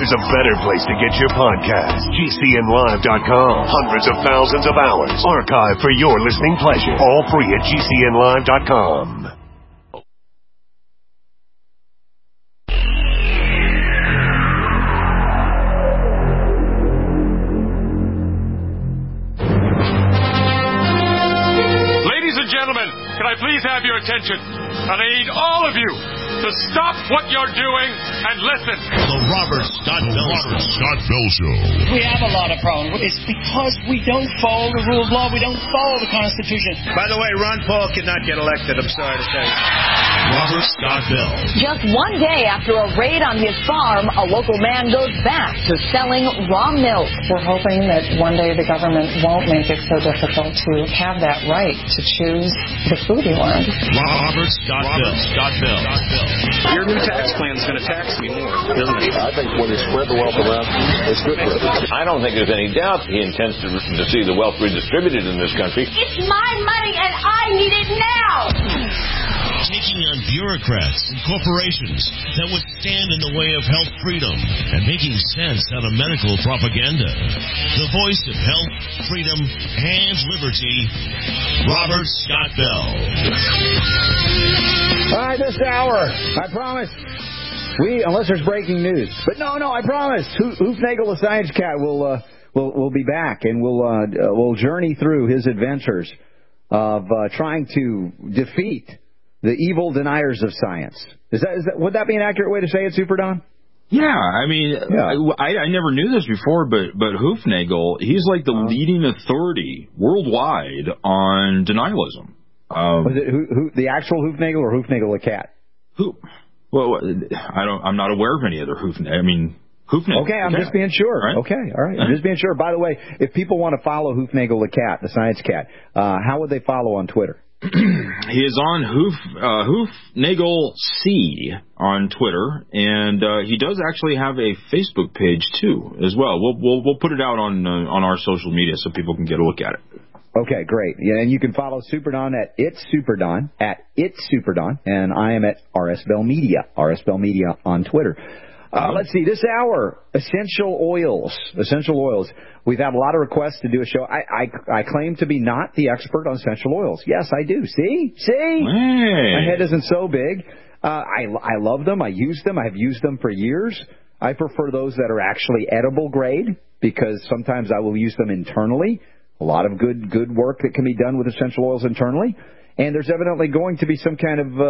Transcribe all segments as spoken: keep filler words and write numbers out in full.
there's a better place to get your podcast. G C N live dot com. Hundreds of thousands of hours archived for your listening pleasure. All free at G C N live dot com. Ladies and gentlemen, can I please have your attention? And I need all of you to stop what you're doing and listen. The Robert Scott Bell Robert Scott Bell Show. We have a lot of problems. It's because we don't follow the rule of law. We don't follow the Constitution. By the way, Ron Paul cannot get elected. I'm sorry to tell you. Robert Scott Bell. Just one day after a raid on his farm, a local man goes back to selling raw milk. We're hoping that one day the government won't make it so difficult to have that right to choose the food you want. Robert Scott Bell. Scott Bell. Scott Bell. Your new tax plan is going to tax me more, isn't it? I think when you spread the wealth around, it's good for everybody. I don't think there's any doubt he intends to, to see the wealth redistributed in this country. It's my money and I need it now! Taking on bureaucrats and corporations that would stand in the way of health freedom and making sense out of medical propaganda. The voice of health, freedom, and liberty, Robert Scott Bell. All right, this hour, I promise, we, unless there's breaking news, but no, no, I promise, Hoofnagel the Science Cat will uh, will will be back, and we'll uh, we'll journey through his adventures of uh, trying to defeat the evil deniers of science. Is that, is that would that be an accurate way to say it, Super Don? Yeah, I mean, yeah. I, I never knew this before, but but Hoofnagel, he's like the uh, leading authority worldwide on denialism. Um, Was it who, who, the actual Hoofnagel or Hoofnagel the cat? Who? Well, I don't. I'm not aware of any other Hoofnagel. I mean, Hoofnagel. Okay, I'm cat, just being sure. Right? Okay, all right. I'm just being sure. By the way, if people want to follow Hoofnagel the cat, the science cat, uh, how would they follow on Twitter? He is on Hoof uh, Hoofnagel C on Twitter, and uh, he does actually have a Facebook page too, as well. We'll we'll, we'll put it out on uh, on our social media so people can get a look at it. Okay, great. Yeah, and you can follow Superdon at It's Superdon, at It's Superdon, and I am at R S Bell Media, R S Bell Media on Twitter. Uh, let's see, this hour, essential oils, essential oils. We've had a lot of requests to do a show. I, I, I claim to be not the expert on essential oils. Yes, I do. See? See? Hey. My head isn't so big. Uh, I, I love them. I use them. I've used them for years. I prefer those that are actually edible grade because sometimes I will use them internally. A lot of good good work that can be done with essential oils internally. And there's evidently going to be some kind of uh,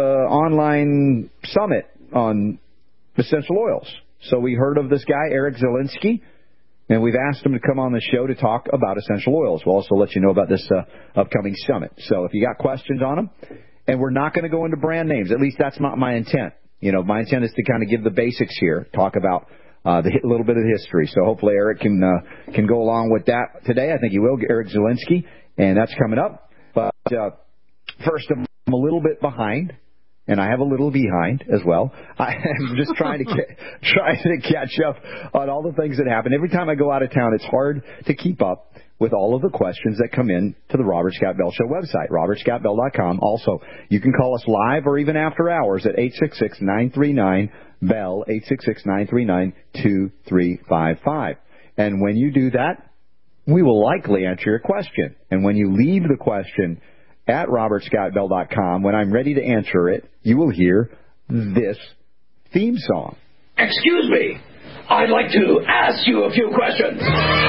online summit on essential oils. So we heard of this guy, Eric Zielinski, and we've asked him to come on the show to talk about essential oils. We'll also let you know about this uh, upcoming summit. So if you got questions on them, and we're not going to go into brand names. At least that's not my intent. You know, my intent is to kind of give the basics here, talk about Uh, the, a little bit of the history. So hopefully Eric can uh, can go along with that today. I think he will, Eric Zielinski, and that's coming up. But uh, first, I'm a little bit behind, and I have a little behind as well. I'm just trying to get, trying to catch up on all the things that happen. Every time I go out of town, it's hard to keep up with all of the questions that come in to the Robert Scott Bell Show website, robert scott bell dot com. Also, you can call us live or even after hours at eight six six, nine three nine, B E L L, eight six six, nine three nine, two three five five. And when you do that, we will likely answer your question. And when you leave the question at robert scott bell dot com, when I'm ready to answer it, you will hear this theme song. Excuse me, I'd like to ask you a few questions.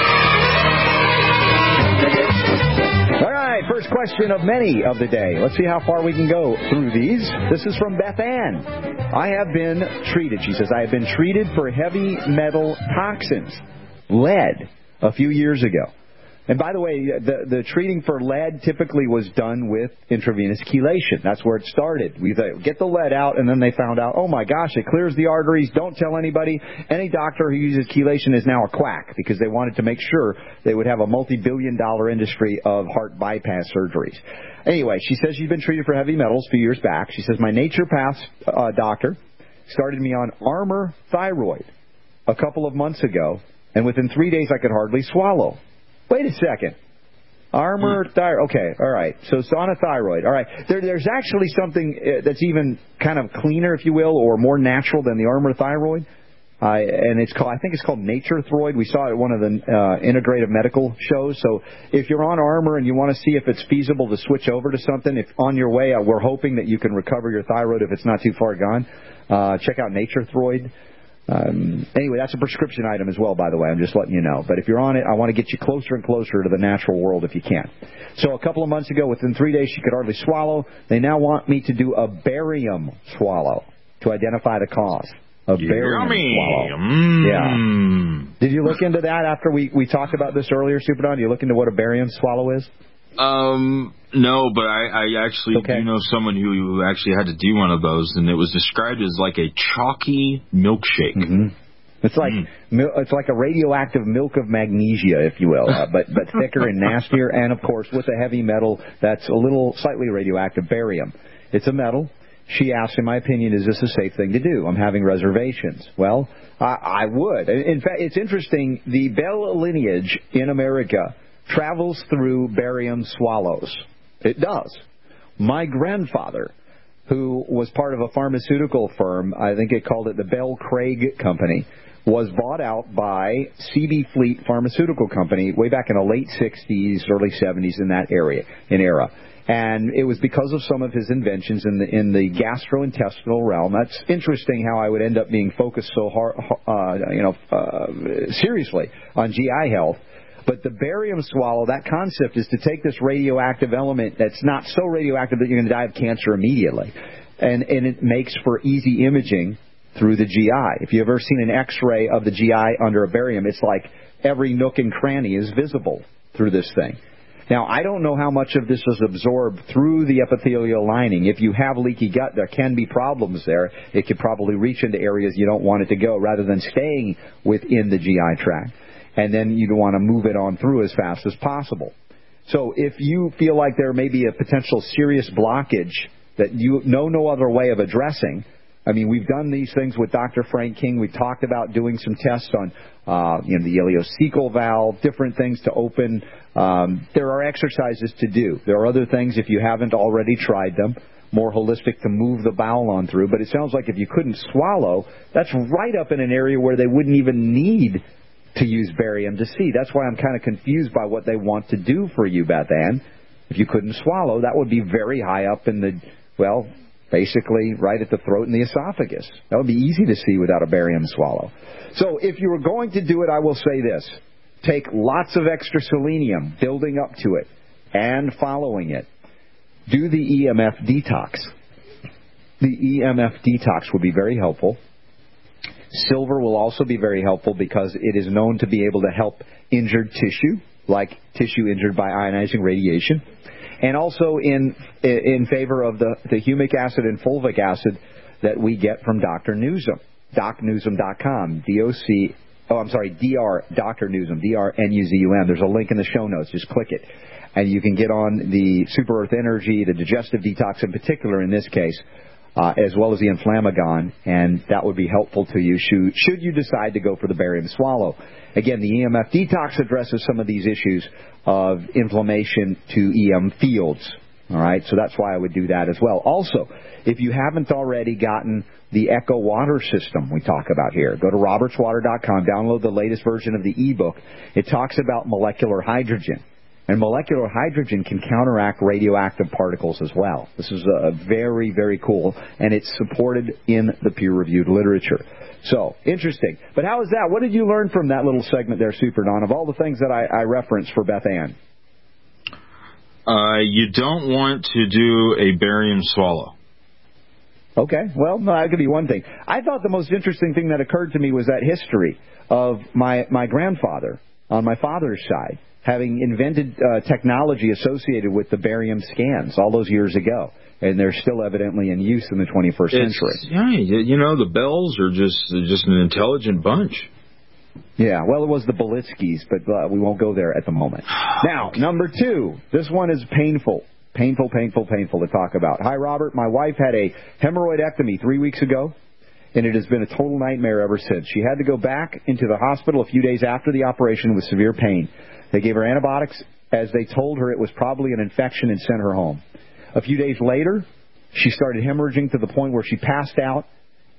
All right, first question of many of the day. Let's see how far we can go through these. This is from Beth Ann. I have been treated, she says, I have been treated for heavy metal toxins, lead, a few years ago. And by the way, the, the treating for lead typically was done with intravenous chelation. That's where it started. We get the lead out, and then they found out, oh, my gosh, it clears the arteries. Don't tell anybody. Any doctor who uses chelation is now a quack because they wanted to make sure they would have a multi-billion dollar industry of heart bypass surgeries. Anyway, she says she's been treated for heavy metals a few years back. She says my naturopath uh, doctor started me on Armour Thyroid a couple of months ago, and within three days I could hardly swallow. Wait a second. Armour thyroid. Okay, all right. So it's on a thyroid. All right. There, there's actually something that's even kind of cleaner, if you will, or more natural than the Armour thyroid I, and it's called, I think it's called Nature Throid. We saw it at one of the uh, integrative medical shows. So if you're on Armour and you want to see if it's feasible to switch over to something, if on your way, uh, we're hoping that you can recover your thyroid if it's not too far gone. Uh, check out Nature Throid. Um, anyway, that's a prescription item as well, by the way. I'm just letting you know. But if you're on it, I want to get you closer and closer to the natural world if you can. So a couple of months ago, within three days, she could hardly swallow. They now want me to do a barium swallow to identify the cause. A barium Yummy. swallow. Mm. Yeah. Did you look into that after we, we talked about this earlier, Super Don? Did you look into what a barium swallow is? Um, no, but I, I actually okay. do know someone who actually had to do one of those, and it was described as like a chalky milkshake. Mm-hmm. It's like mm. it's like a radioactive milk of magnesia, if you will, uh, but but thicker and nastier, and of course with a heavy metal that's a little slightly radioactive, barium. It's a metal. She asked, in my opinion, is this a safe thing to do? I'm having reservations. Well, I, I would. In fact, it's interesting. The Bell lineage in America travels through barium swallows. It does. My grandfather, who was part of a pharmaceutical firm, I think it called it the Bell Craig Company, was bought out by C B Fleet Pharmaceutical Company way back in the late sixties, early seventies in that area, in era. And it was because of some of his inventions in the in the gastrointestinal realm. That's interesting how I would end up being focused so hard, uh, you know, uh, seriously on G I health. But the barium swallow, that concept is to take this radioactive element that's not so radioactive that you're going to die of cancer immediately, and and it makes for easy imaging through the G I. If you've ever seen an X-ray of the G I under a barium, it's like every nook and cranny is visible through this thing. Now, I don't know how much of this is absorbed through the epithelial lining. If you have leaky gut, there can be problems there. It could probably reach into areas you don't want it to go rather than staying within the G I tract. And then you'd want to move it on through as fast as possible. So if you feel like there may be a potential serious blockage that you know no other way of addressing, I mean, we've done these things with Doctor Frank King. We've talked about doing some tests on uh, you know, the ileocecal valve, different things to open. Um, there are exercises to do. There are other things, if you haven't already tried them, more holistic to move the bowel on through. But it sounds like if you couldn't swallow, that's right up in an area where they wouldn't even need to use barium to see. That's why I'm kind of confused by what they want to do for you, Beth Ann. If you couldn't swallow, that would be very high up in the, well, basically right at the throat and the esophagus. That would be easy to see without a barium swallow. So if you were going to do it, I will say this. Take lots of extra selenium, building up to it, and following it. Do the E M F detox. The E M F detox would be very helpful. Silver will also be very helpful because it is known to be able to help injured tissue, like tissue injured by ionizing radiation, and also in in favor of the, the humic acid and fulvic acid that we get from Doctor Newsom, doc newsom dot com, D O C, oh, I'm sorry, D R, Doctor Newsom, D R N U Z U M. There's a link in the show notes. Just click it, and you can get on the Super Earth Energy, the digestive detox in particular in this case, Uh, as well as the Inflammagon, and that would be helpful to you should, should you decide to go for the barium swallow. Again, the E M F detox addresses some of these issues of inflammation to E M fields. All right, so that's why I would do that as well. Also, if you haven't already gotten the Echo Water system we talk about here, go to roberts water dot com, download the latest version of the ebook. It talks about molecular hydrogen. And molecular hydrogen can counteract radioactive particles as well. This is a very, very cool, and it's supported in the peer-reviewed literature. So, interesting. But how is that? What did you learn from that little segment there, Super Don, of all the things that I, I referenced for Beth Ann? Uh, you don't want to do a barium swallow. Okay, well, no, that could be one thing. I thought the most interesting thing that occurred to me was that history of my, my grandfather on my father's side, having invented uh, technology associated with the barium scans all those years ago. And they're still evidently in use in the twenty-first it's, century. Yeah, you know, the Bells are just just an intelligent bunch. Yeah, well, it was the Belitskis, but uh, we won't go there at the moment. Now, number two, this one is painful. Painful, painful, painful to talk about. Hi, Robert. My wife had a hemorrhoidectomy three weeks ago, and it has been a total nightmare ever since. She had to go back into the hospital a few days after the operation with severe pain. They gave her antibiotics as they told her it was probably an infection and sent her home. A few days later, she started hemorrhaging to the point where she passed out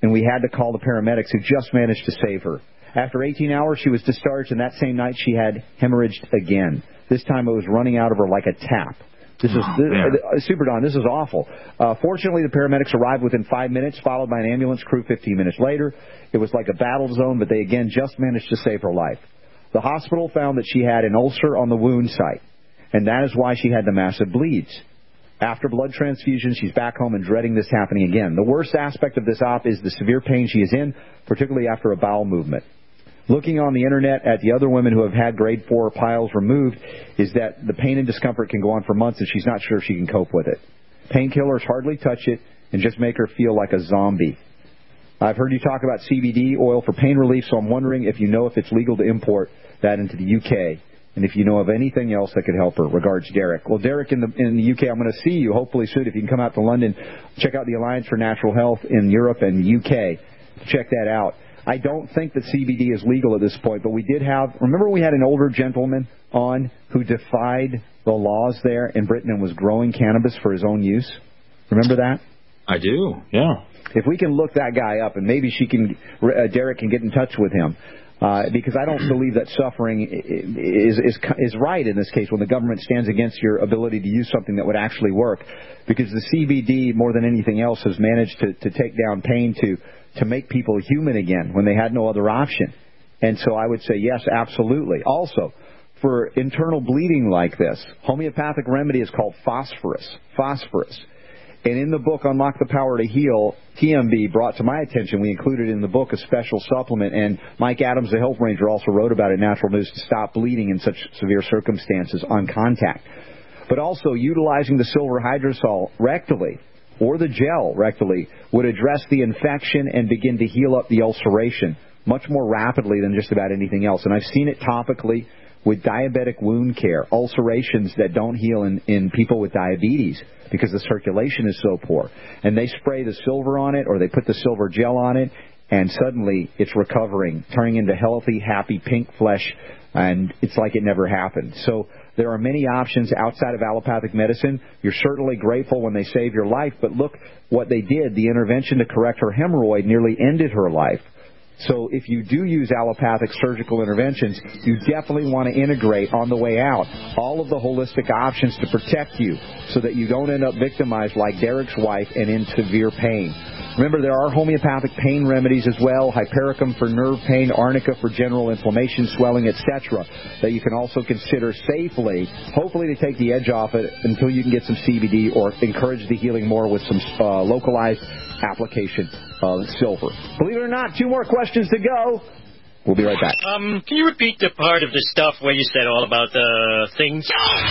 and we had to call the paramedics, who just managed to save her. After eighteen hours, she was discharged, and that same night she had hemorrhaged again. This time it was running out of her like a tap. This is oh, this, Super Don, this is awful. Uh, fortunately, the paramedics arrived within five minutes, followed by an ambulance crew fifteen minutes later. It was like a battle zone, but they again just managed to save her life. The hospital found that she had an ulcer on the wound site, and that is why she had the massive bleeds. After blood transfusion, she's back home and dreading this happening again. The worst aspect of this op is the severe pain she is in, particularly after a bowel movement. Looking on the Internet at the other women who have had grade four piles removed is that the pain and discomfort can go on for months, and she's not sure she can cope with it. Painkillers hardly touch it and just make her feel like a zombie. I've heard you talk about C B D oil for pain relief, so I'm wondering if you know if it's legal to import that into the U K, and if you know of anything else that could help her. Regards, Derek. Well, Derek, in the in the U K, I'm going to see you hopefully soon. If you can come out to London, check out the Alliance for Natural Health in Europe and U K. Check that out. I don't think that C B D is legal at this point, but we did have, remember we had an older gentleman on who defied the laws there in Britain and was growing cannabis for his own use? Remember that? I do, yeah. If we can look that guy up, and maybe she can, uh, Derek can get in touch with him, uh, because I don't believe that suffering is, is is right in this case when the government stands against your ability to use something that would actually work, because the C B D, more than anything else, has managed to, to take down pain to to make people human again when they had no other option. And so I would say, yes, absolutely. Also, for internal bleeding like this, homeopathic remedy is called phosphorus. Phosphorus. And in the book, Unlock the Power to Heal, T M B brought to my attention, we included in the book a special supplement, and Mike Adams, the health ranger, also wrote about it in Natural News, to stop bleeding in such severe circumstances on contact. But also, utilizing the silver hydrosol rectally, or the gel rectally, would address the infection and begin to heal up the ulceration much more rapidly than just about anything else. And I've seen it topically with diabetic wound care, ulcerations that don't heal in, in people with diabetes because the circulation is so poor. And they spray the silver on it, or they put the silver gel on it, and suddenly it's recovering, turning into healthy, happy, pink flesh, and it's like it never happened. So there are many options outside of allopathic medicine. You're certainly grateful when they save your life, but look what they did. The intervention to correct her hemorrhoid nearly ended her life. So if you do use allopathic surgical interventions, you definitely want to integrate on the way out all of the holistic options to protect you so that you don't end up victimized like Derek's wife and in severe pain. Remember, there are homeopathic pain remedies as well, hypericum for nerve pain, arnica for general inflammation, swelling, et cetera, that you can also consider safely, hopefully to take the edge off it until you can get some C B D or encourage the healing more with some uh, localized application of silver. Believe it or not, two more questions to go. We'll be right back. Um, can you repeat the part of the stuff where you said all about the uh, things?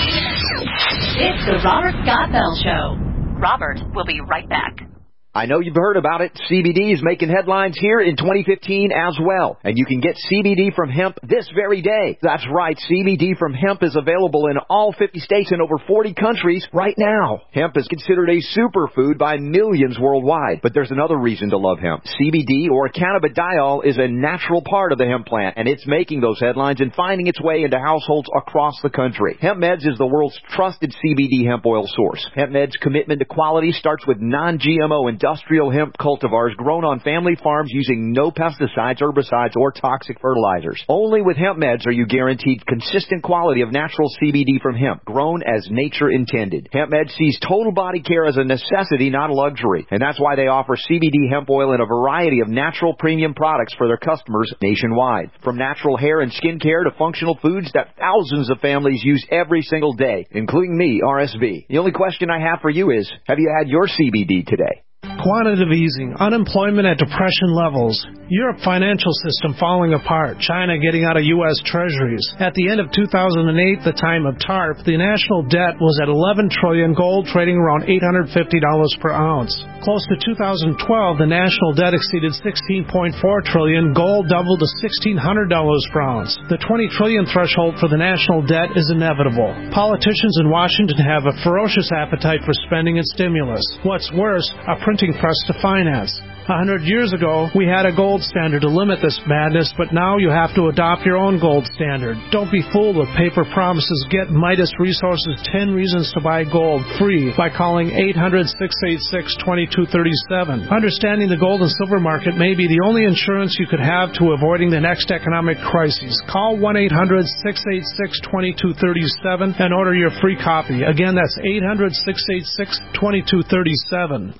It's the Robert Scott Bell Show. Robert will be right back. I know you've heard about it. C B D is making headlines here in twenty fifteen as well. And you can get C B D from hemp this very day. That's right. C B D from hemp is available in all fifty states and over forty countries right now. Hemp is considered a superfood by millions worldwide. But there's another reason to love hemp. C B D, or cannabidiol, is a natural part of the hemp plant, and it's making those headlines and finding its way into households across the country. HempMeds is the world's trusted C B D hemp oil source. HempMeds' commitment to quality starts with non G M O and industrial hemp cultivars grown on family farms using no pesticides, herbicides, or toxic fertilizers. Only with HempMeds are you guaranteed consistent quality of natural C B D from hemp, grown as nature intended. HempMeds sees total body care as a necessity, not a luxury, and that's why they offer C B D hemp oil in a variety of natural premium products for their customers nationwide. From natural hair and skin care to functional foods that thousands of families use every single day, including me, R S V. The only question I have for you is, have you had your C B D today? Quantitative easing, unemployment at depression levels, Europe financial system falling apart, China getting out of U S treasuries. At the end of two thousand eight, the time of TARP, the national debt was at eleven trillion dollars, gold trading around eight hundred fifty dollars per ounce. Close to two thousand twelve, the national debt exceeded sixteen point four trillion dollars, gold doubled to sixteen hundred dollars per ounce. The twenty trillion dollars threshold for the national debt is inevitable. Politicians in Washington have a ferocious appetite for spending and stimulus. What's worse, a printing press to finance. A hundred years ago, we had a gold standard to limit this madness, but now you have to adopt your own gold standard. Don't be fooled with paper promises. Get Midas Resources ten Reasons to Buy Gold free by calling eight hundred, six eight six, two two three seven. Understanding the gold and silver market may be the only insurance you could have to avoiding the next economic crisis. Call one eight hundred, six eight six, two two three seven and order your free copy. Again, that's eight hundred, six eight six, two two three seven.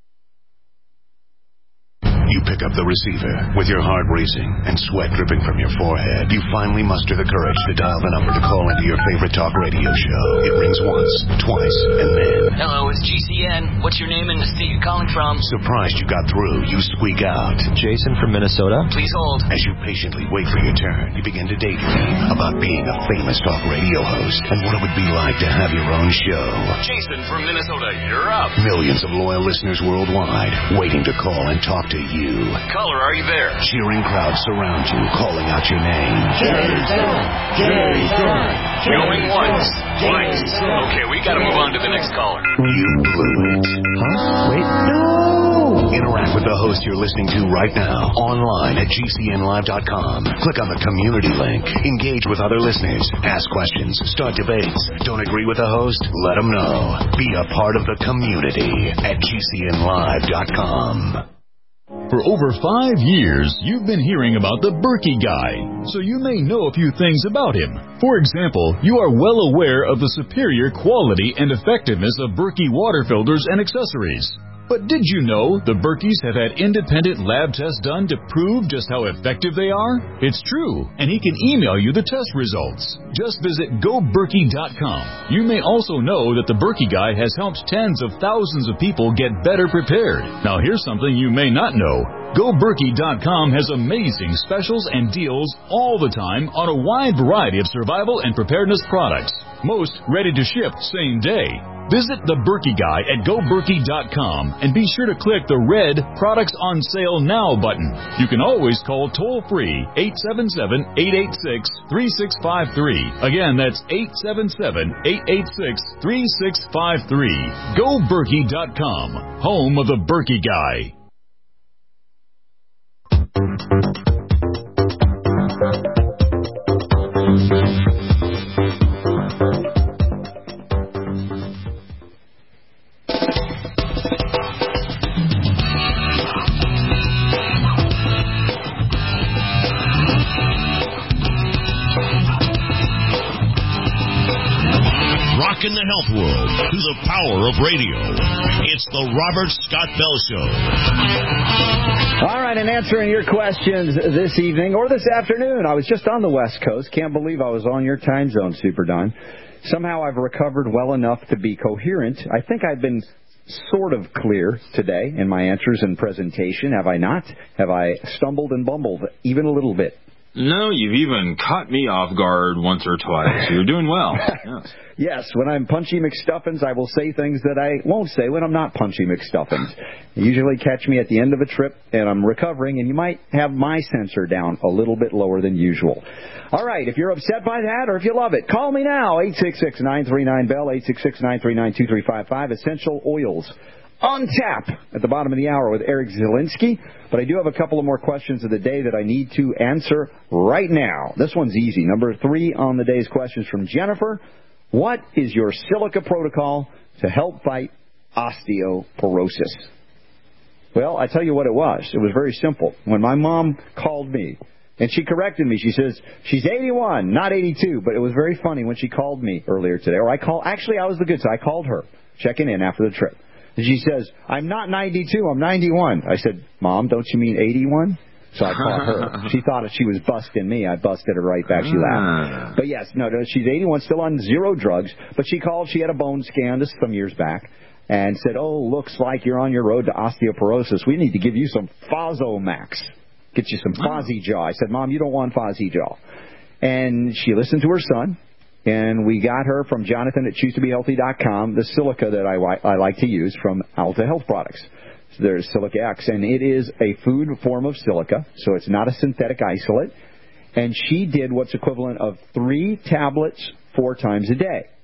You pick up the receiver with your heart racing and sweat dripping from your forehead. You finally muster the courage to dial the number to call into your favorite talk radio show. It rings once, twice, and then... Hello, it's G C N. What's your name and the state you're calling from? Surprised you got through, you squeak out. Jason from Minnesota. Please hold. As you patiently wait for your turn, you begin to daydream about being a famous talk radio host and what it would be like to have your own show. Jason from Minnesota, you're up. Millions of loyal listeners worldwide waiting to call and talk to you. Caller, are you there? Cheering crowds surround you, calling out your name. Jason! Jason! Going once, twice. Okay, we gotta move on to the next caller. You blew it. Huh? Wait, no! Interact with the host you're listening to right now, online at G C N live dot com. Click on the community link. Engage with other listeners. Ask questions. Start debates. Don't agree with the host? Let them know. Be a part of the community at G C N live dot com. For over five years, you've been hearing about the Berkey Guy, so you may know a few things about him. For example, you are well aware of the superior quality and effectiveness of Berkey water filters and accessories. But did you know the Berkeys have had independent lab tests done to prove just how effective they are? It's true, and he can email you the test results. Just visit go berkey dot com. You may also know that the Berkey Guy has helped tens of thousands of people get better prepared. Now here's something you may not know. go berkey dot com has amazing specials and deals all the time on a wide variety of survival and preparedness products. Most ready to ship same day. Visit the Berkey Guy at go berkey dot com and be sure to click the red Products on Sale Now button. You can always call toll-free eight seven seven, eight eight six, three six five three. Again, that's eight seven seven, eight eight six, three six five three. go berkey dot com, home of the Berkey Guy. In the health world through the power of radio. It's the Robert Scott Bell Show. All right, and answering your questions this evening or this afternoon. I was just on the West Coast. Can't believe I was on your time zone, Super Don. Somehow I've recovered well enough to be coherent. I think I've been sort of clear today in my answers and presentation. Have I not? Have I stumbled and bumbled even a little bit? No, you've even caught me off guard once or twice. You're doing well. Yes. Yes, when I'm Punchy McStuffins, I will say things that I won't say when I'm not Punchy McStuffins. You usually catch me at the end of a trip, and I'm recovering, and you might have my sensor down a little bit lower than usual. All right, if you're upset by that or if you love it, call me now, eight six six, nine three nine, B E L L, eight six six, nine three nine, two three five five, Essential Oils. On tap at the bottom of the hour with Eric Zielinski. But I do have a couple of more questions of the day that I need to answer right now. This one's easy. Number three on the day's questions from Jennifer. What is your silica protocol to help fight osteoporosis? Well, I tell you what it was. It was very simple. When my mom called me, and she corrected me, she says, she's eighty-one, not eighty-two. But it was very funny when she called me earlier today. Or I call, actually, I was the good side. I called her, checking in after the trip. And she says, I'm not ninety-two, I'm ninety-one. I said, Mom, don't you mean eighty-one? So I called her. She thought she was busting me. I busted her right back. She laughed. But yes, no, no, she's eighty-one, still on zero drugs. But she called. She had a bone scan this some years back and said, oh, looks like you're on your road to osteoporosis. We need to give you some Fozomax. Get you some Fozzy-Jaw. I said, Mom, you don't want Fozzy-Jaw. And she listened to her son. And we got her from Jonathan at choose to be healthy dot com, the silica that I, I like to use from Alta Health Products. So there's Silica X, and it is a food form of silica, so it's not a synthetic isolate. And she did what's equivalent of three tablets four times a day.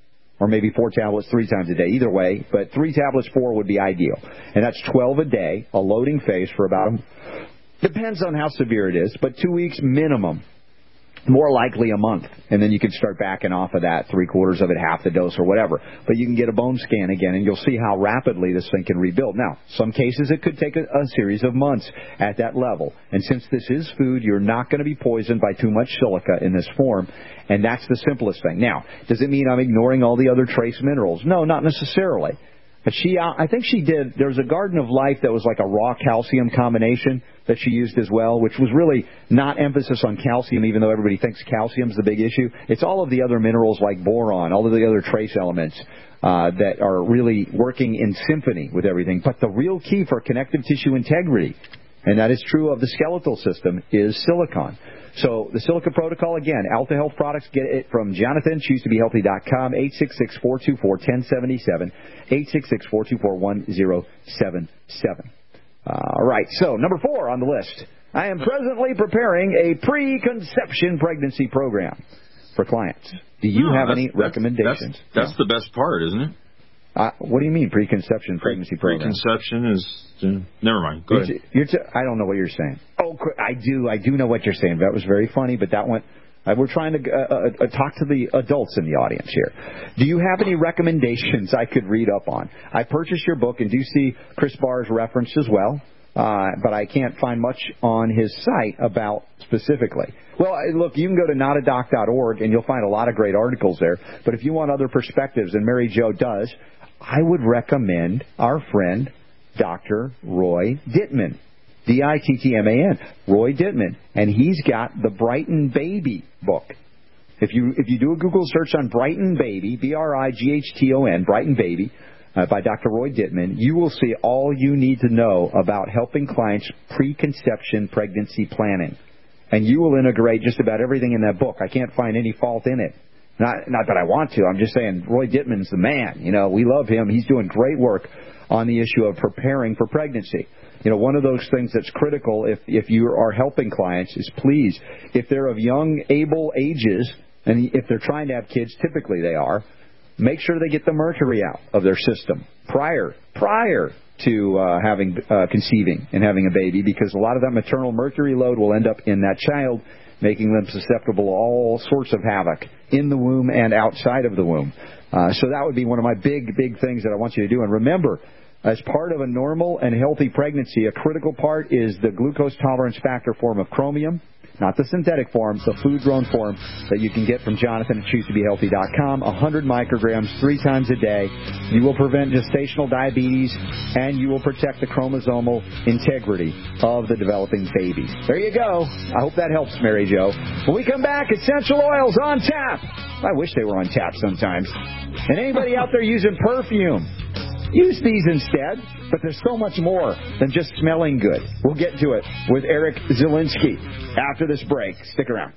or maybe four tablets three times a day. Either way, but three tablets, four would be ideal. And that's twelve a day, a loading phase for about, depends on how severe it is, but two weeks minimum. More likely a month, and then you can start backing off of that, three quarters of it, half the dose or whatever. But you can get a bone scan again, and you'll see how rapidly this thing can rebuild. Now, some cases it could take a, a series of months at that level. And since this is food, you're not going to be poisoned by too much silica in this form, and that's the simplest thing. Now, does it mean I'm ignoring all the other trace minerals? No, not necessarily. But she, I think she did, there was a Garden of Life that was like a raw calcium combination that she used as well, which was really not emphasis on calcium, even though everybody thinks calcium's the big issue. It's all of the other minerals like boron, all of the other trace elements uh, that are really working in symphony with everything. But the real key for connective tissue integrity, and that is true of the skeletal system, is silicon. So the Silica Protocol, again, Alta Health Products, get it from Jonathan, choose to be healthy dot com, eight six six, four two four, one zero seven seven, eight six six, four two four, one zero seven seven. All right, so number four on the list. I am presently preparing a preconception pregnancy program for clients. Do you no, have any that's, recommendations? That's, that's no. the best part, isn't it? Uh, what do you mean, preconception pregnancy program? Preconception is... Uh, never mind. Go you're ahead. T- you're t- I don't know what you're saying. Oh, I do. I do know what you're saying. That was very funny, but that one... Uh, we're trying to uh, uh, talk to the adults in the audience here. Do you have any recommendations I could read up on? I purchased your book and do see Chris Barr's referenced as well, uh, but I can't find much on his site about specifically. Well, look, you can go to not a doc dot org and you'll find a lot of great articles there. But if you want other perspectives, and Mary Jo does, I would recommend our friend Doctor Roy Dittman. D I T T M A N, Roy Dittman, and he's got the Brighton Baby book. If you if you do a Google search on Brighton Baby, B R I G H T O N, Brighton Baby, uh, by Doctor Roy Dittman, you will see all you need to know about helping clients preconception pregnancy planning. And you will integrate just about everything in that book. I can't find any fault in it. Not not that I want to. I'm just saying Roy Dittman's the man. You know, we love him. He's doing great work on the issue of preparing for pregnancy. You know, one of those things that's critical if, if you are helping clients is please, if they're of young, able ages, and if they're trying to have kids, typically they are, make sure they get the mercury out of their system prior, prior to uh, having uh, conceiving and having a baby, because a lot of that maternal mercury load will end up in that child, making them susceptible to all sorts of havoc in the womb and outside of the womb. Uh, so that would be one of my big, big things that I want you to do. And remember, as part of a normal and healthy pregnancy, a critical part is the glucose tolerance factor form of chromium, not the synthetic form, the food-grown form that you can get from Jonathan at choose to be healthy dot com, one hundred micrograms three times a day. You will prevent gestational diabetes, and you will protect the chromosomal integrity of the developing baby. There you go. I hope that helps, Mary Jo. When we come back, essential oils on tap. I wish they were on tap sometimes. And anybody out there using perfume, use these instead, but there's so much more than just smelling good. We'll get to it with Eric Zielinski after this break. Stick around.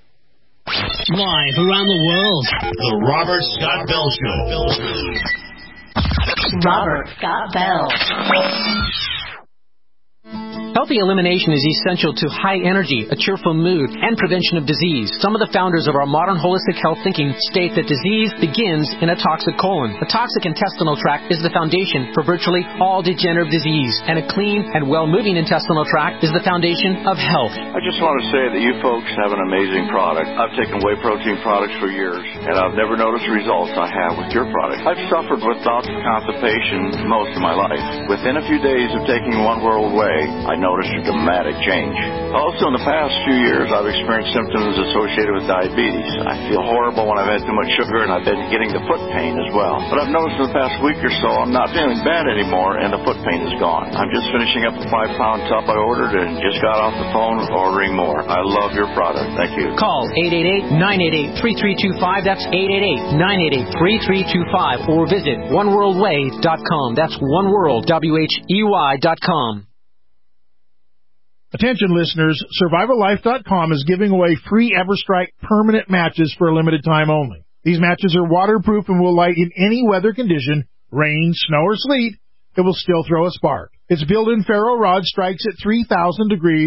Live around the world, the Robert Scott Bell Show. Robert Scott Bell. Healthy elimination is essential to high energy, a cheerful mood, and prevention of disease. Some of the founders of our modern holistic health thinking state that disease begins in a toxic colon. A toxic intestinal tract is the foundation for virtually all degenerative disease, and a clean and well-moving intestinal tract is the foundation of health. I just want to say that you folks have an amazing product. I've taken whey protein products for years, and I've never noticed the results I have with your product. I've suffered with bouts of constipation most of my life. Within a few days of taking One World Whey, I noticed a dramatic change. Also, in the past few years, I've experienced symptoms associated with diabetes. I feel horrible when I've had too much sugar, and I've been getting the foot pain as well. But I've noticed in the past week or so, I'm not feeling bad anymore, and the foot pain is gone. I'm just finishing up the five-pound tub I ordered and just got off the phone ordering more. I love your product. Thank you. Call eight eight eight, nine eight eight, three three two five. That's eight eight eight, nine eight eight, three three two five. Or visit one world whey dot com. That's oneworld, W H E Y dot com. Attention listeners, Survival Life dot com is giving away free EverStrike permanent matches for a limited time only. These matches are waterproof and will light in any weather condition, rain, snow, or sleet. It will still throw a spark. Its built-in ferro rod strikes at three thousand degrees,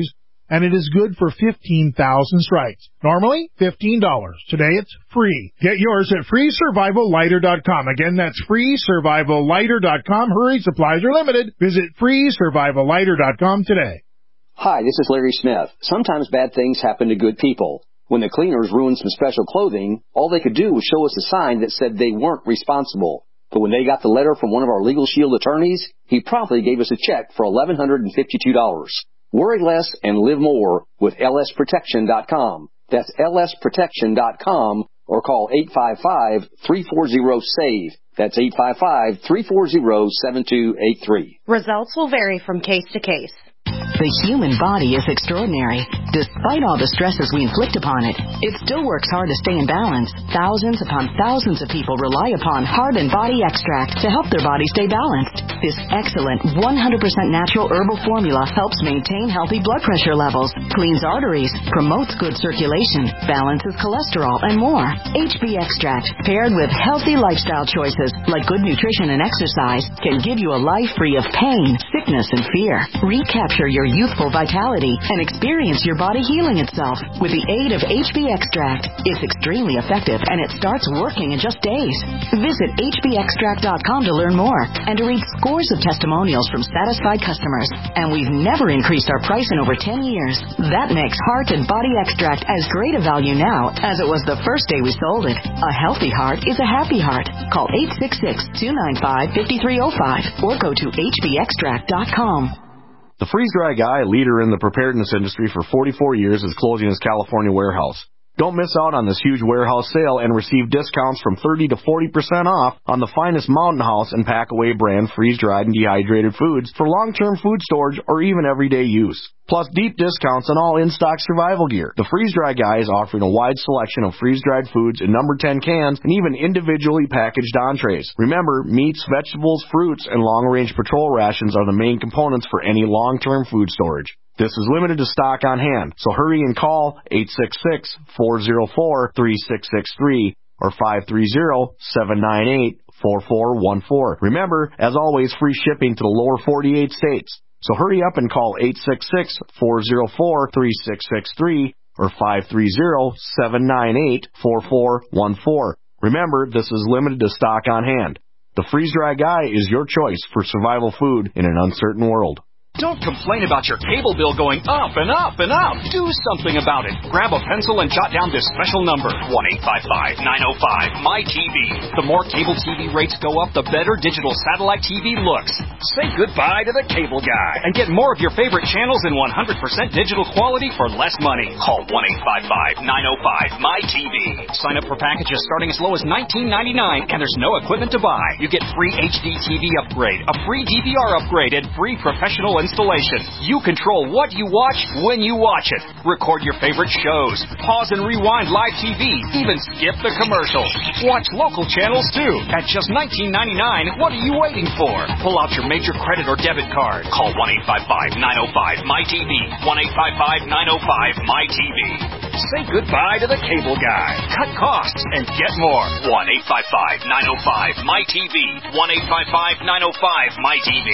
and it is good for fifteen thousand strikes. Normally, fifteen dollars. Today, it's free. Get yours at free survival lighter dot com. Again, that's free survival lighter dot com. Hurry, supplies are limited. Visit free survival lighter dot com today. Hi, this is Larry Smith. Sometimes bad things happen to good people. When the cleaners ruined some special clothing, all they could do was show us a sign that said they weren't responsible. But when they got the letter from one of our Legal Shield attorneys, he promptly gave us a check for eleven hundred fifty-two dollars. Worry less and live more with L S protection dot com. That's L S protection dot com or call eight five five, three four zero, S A V E. That's eight five five, three four zero, seven two eight three. Results will vary from case to case. The human body is extraordinary. Despite all the stresses we inflict upon it, it still works hard to stay in balance. Thousands upon thousands of people rely upon Heart and Body Extract to help their body stay balanced. This excellent one hundred percent natural herbal formula helps maintain healthy blood pressure levels, cleans arteries, promotes good circulation, balances cholesterol, and more. H B Extract, paired with healthy lifestyle choices like good nutrition and exercise, can give you a life free of pain, sickness, and fear. Recapture your youthful vitality and experience your body healing itself with the aid of H B Extract. It's extremely effective and it starts working in just days. Visit H B extract dot com to learn more and to read scores of testimonials from satisfied customers. And we've never increased our price in over ten years. That makes Heart and Body Extract as great a value now as it was the first day we sold it. A healthy heart is a happy heart. Call eight six six, two nine five, five three zero five or go to H B extract dot com. The Freeze-Dry Guy, a leader in the preparedness industry for forty-four years, is closing his California warehouse. Don't miss out on this huge warehouse sale and receive discounts from thirty to forty percent off on the finest Mountain House and Packaway brand freeze-dried and dehydrated foods for long-term food storage or even everyday use. Plus deep discounts on all in-stock survival gear. The Freeze-Dry Guy is offering a wide selection of freeze-dried foods in number ten cans and even individually packaged entrees. Remember, meats, vegetables, fruits, and long-range patrol rations are the main components for any long-term food storage. This is limited to stock on hand, so hurry and call eight six six, four zero four, three six six three or five three zero, seven nine eight, four four one four. Remember, as always, free shipping to the lower forty-eight states. So hurry up and call eight six six, four zero four, three six six three or five three zero, seven nine eight, four four one four. Remember, this is limited to stock on hand. The Freeze-Dry Guy is your choice for survival food in an uncertain world. Don't complain about your cable bill going up and up and up. Do something about it. Grab a pencil and jot down this special number, one eight five five, nine oh five, M Y T V. The more cable T V rates go up, the better digital satellite T V looks. Say goodbye to the cable guy and get more of your favorite channels in one hundred percent digital quality for less money. Call one eight five five, nine oh five, M Y T V. Sign up for packages starting as low as nineteen ninety-nine, and there's no equipment to buy. You get free H D T V upgrade, a free D V R upgrade, and free professional installation. You control what you watch when you watch it. Record your favorite shows. Pause and rewind live T V. Even skip the commercials. Watch local channels too. At just nineteen ninety-nine, what are you waiting for? Pull out your major credit or debit card. Call one eight five five, nine oh five, M Y T V. one eight five five, nine oh five, M Y T V. Say goodbye to the cable guy. Cut costs and get more. one eight five five, nine oh five, M Y T V. one eight five five, nine oh five, M Y T V.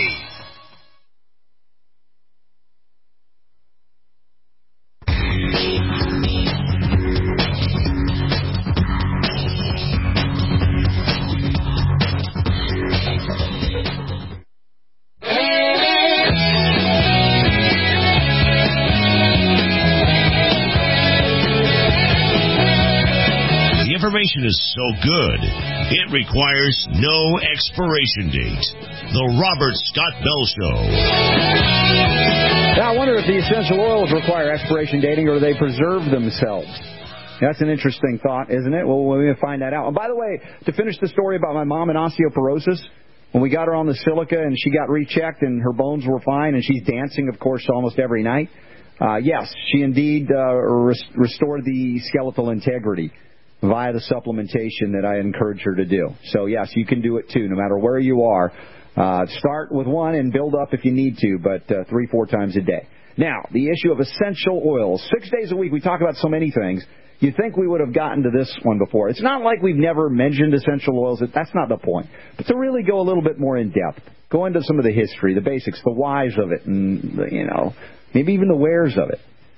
Information is so good, it requires no expiration date. The Robert Scott Bell Show. Now, I wonder if the essential oils require expiration dating or do they preserve themselves? That's an interesting thought, isn't it? Well, we're going to find that out. And by the way, to finish the story about my mom and osteoporosis, when we got her on the silica and she got rechecked and her bones were fine and she's dancing, of course, almost every night, uh, yes, she indeed uh, res- restored the skeletal integrity via the supplementation that I encourage her to do. So, yes, you can do it, too, no matter where you are. Uh, start with one and build up if you need to, but uh, three, four times a day. Now, the issue of essential oils. Six days a week, we talk about so many things. You'd think we would have gotten to this one before. It's not like we've never mentioned essential oils. That's not the point. But to really go a little bit more in depth, go into some of the history, the basics, the whys of it, and, you know, maybe even the wheres of it.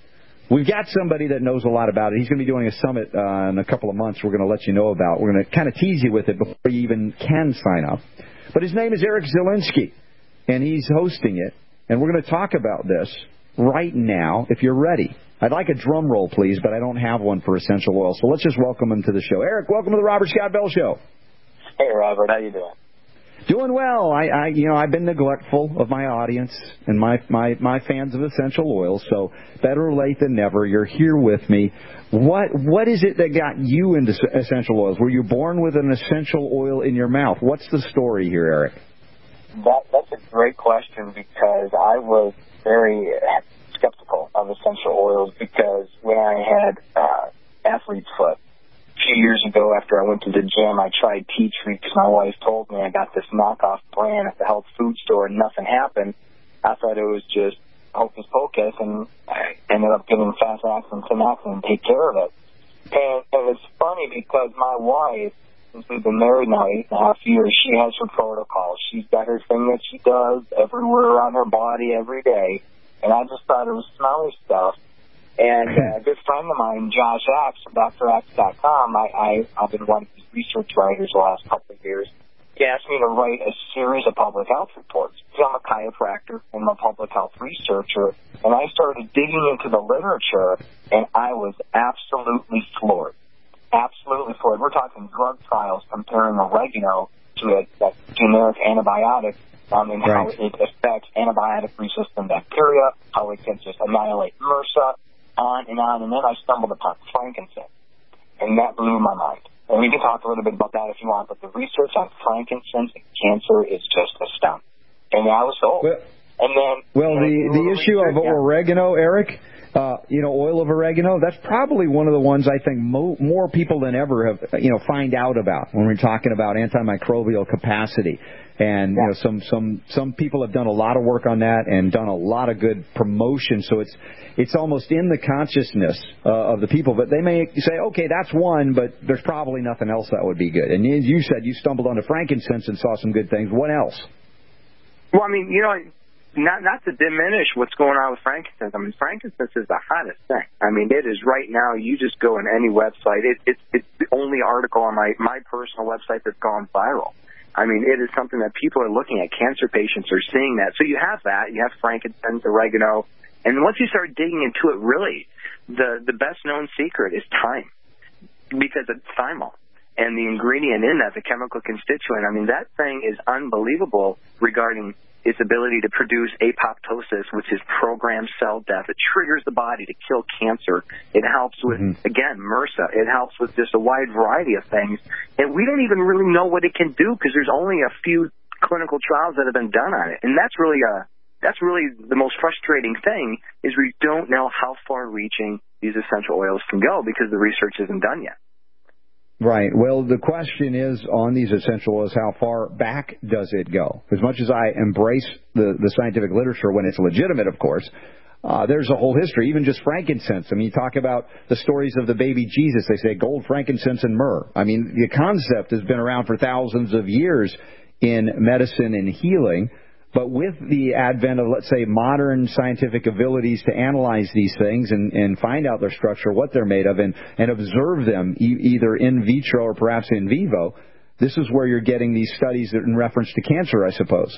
We've got somebody that knows a lot about it. He's going to be doing a summit uh, in a couple of months we're going to let you know about. We're going to kind of tease you with it before you even can sign up. But his name is Eric Zielinski, and he's hosting it. And we're going to talk about this right now, if you're ready. I'd like a drum roll, please, but I don't have one for essential oil. So let's just welcome him to the show. Eric, welcome to the Robert Scott Bell Show. Hey, Robert. How you doing? Doing well. I, I, you know, I've been neglectful of my audience and my, my, my fans of essential oils. So better late than never. You're here with me. What, what is it that got you into essential oils? Were you born with an essential oil in your mouth? What's the story here, Eric? That, that's a great question because I was very skeptical of essential oils because when I had uh, athlete's foot, a few years ago after I went to the gym, I tried tea tree because my wife told me I got this knockoff brand at the health food store and nothing happened. I thought it was just hocus pocus, and I ended up getting fast acting and Tinaxin and take care of it. And, and it's funny because my wife, since we've been married now eight and a half years, she has her protocol. She's got her thing that she does everywhere on her body every day. And I just thought it was smelly stuff. And uh, a good friend of mine, Josh Axe from D R Axe dot com, I, I, I've been one of his research writers the last couple of years. He asked me to write a series of public health reports. See, I'm a chiropractor and I'm a public health researcher. And I started digging into the literature, and I was absolutely floored. Absolutely floored. We're talking drug trials comparing oregano to a, a generic antibiotic. Um, and right. How it affects antibiotic-resistant bacteria, how it can just annihilate MRSA, on and on. And then I stumbled upon frankincense, and that blew my mind. And we can talk a little bit about that if you want, but the research on frankincense and cancer is just astounding. And I was sold. Well, and then, well the, the issue of yeah. oregano, Eric, uh, you know, oil of oregano, that's probably one of the ones I think mo- more people than ever have, you know, find out about when we're talking about antimicrobial capacity. And, you know, some, some, some people have done a lot of work on that and done a lot of good promotion. So it's, it's almost in the consciousness uh, of the people. But they may say, okay, that's one, but there's probably nothing else that would be good. And as you said, you stumbled onto frankincense and saw some good things. What else? Well, I mean, you know, not, not to diminish what's going on with frankincense. I mean, frankincense is the hottest thing. I mean, it is right now. You just go on any website. It, it, it's the only article on my, my personal website that's gone viral. I mean, it is something that people are looking at. Cancer patients are seeing that. So you have that. You have frankincense, oregano. And once you start digging into it, really, the, the best-known secret is thyme, because it's thymol. And the ingredient in that, the chemical constituent, I mean, that thing is unbelievable regarding its ability to produce apoptosis, which is programmed cell death. It triggers the body to kill cancer. It helps with, mm-hmm. again, MRSA. It helps with just a wide variety of things. And we don't even really know what it can do because there's only a few clinical trials that have been done on it. And that's really a, that's really the most frustrating thing is we don't know how far-reaching these essential oils can go because the research isn't done yet. Right. Well, the question is on these essential oils, how far back does it go? As much as I embrace the, the scientific literature when it's legitimate, of course, uh, there's a whole history, even just frankincense. I mean, you talk about the stories of the baby Jesus. They say gold, frankincense, and myrrh. I mean, the concept has been around for thousands of years in medicine and healing. But with the advent of, let's say, modern scientific abilities to analyze these things and, and find out their structure, what they're made of, and, and observe them e- either in vitro or perhaps in vivo, this is where you're getting these studies that in reference to cancer, I suppose.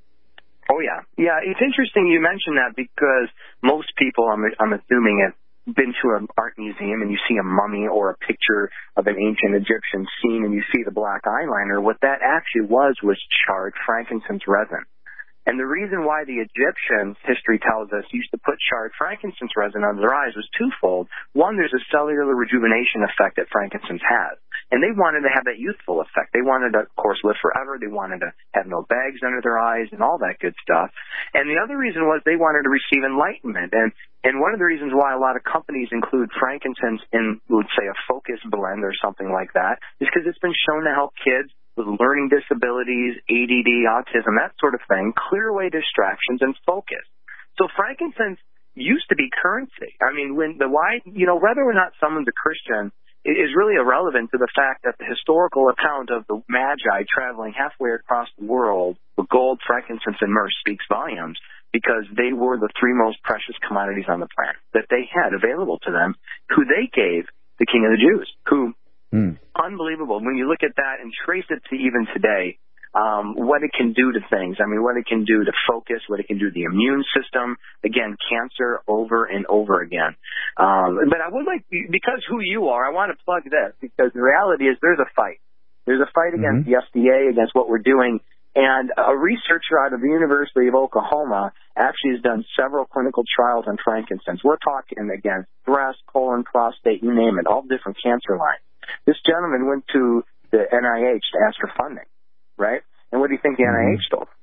Oh, yeah. Yeah, it's interesting you mentioned that because most people, I'm, I'm assuming, have been to an art museum and you see a mummy or a picture of an ancient Egyptian scene and you see the black eyeliner. What that actually was was charred frankincense resin. And the reason why the Egyptians, history tells us, used to put charred frankincense resin under their eyes was twofold. One, there's a cellular rejuvenation effect that frankincense has. And they wanted to have that youthful effect. They wanted to, of course, live forever. They wanted to have no bags under their eyes and all that good stuff. And the other reason was they wanted to receive enlightenment. And, and one of the reasons why a lot of companies include frankincense in, let's say, a focus blend or something like that is because it's been shown to help kids with learning disabilities, A D D, autism, that sort of thing, clear away distractions and focus. So frankincense used to be currency. I mean, when the why, you know, whether or not someone's a Christian, is really irrelevant to the fact that the historical account of the Magi traveling halfway across the world with gold, frankincense, and myrrh speaks volumes, because they were the three most precious commodities on the planet that they had available to them, who they gave the King of the Jews, who, mm. unbelievable. When you look at that and trace it to even today, um, what it can do to things. I mean, what it can do to focus, what it can do to the immune system. Again, cancer over and over again. Um, but I would like, because who you are, I want to plug this, because the reality is there's a fight. There's a fight against mm-hmm. the F D A, against what we're doing. And a researcher out of the University of Oklahoma actually has done several clinical trials on frankincense. We're talking against breast, colon, prostate, you name it, all different cancer lines. This gentleman went to the N I H to ask for funding, right? And what do you think the mm-hmm. N I H told him?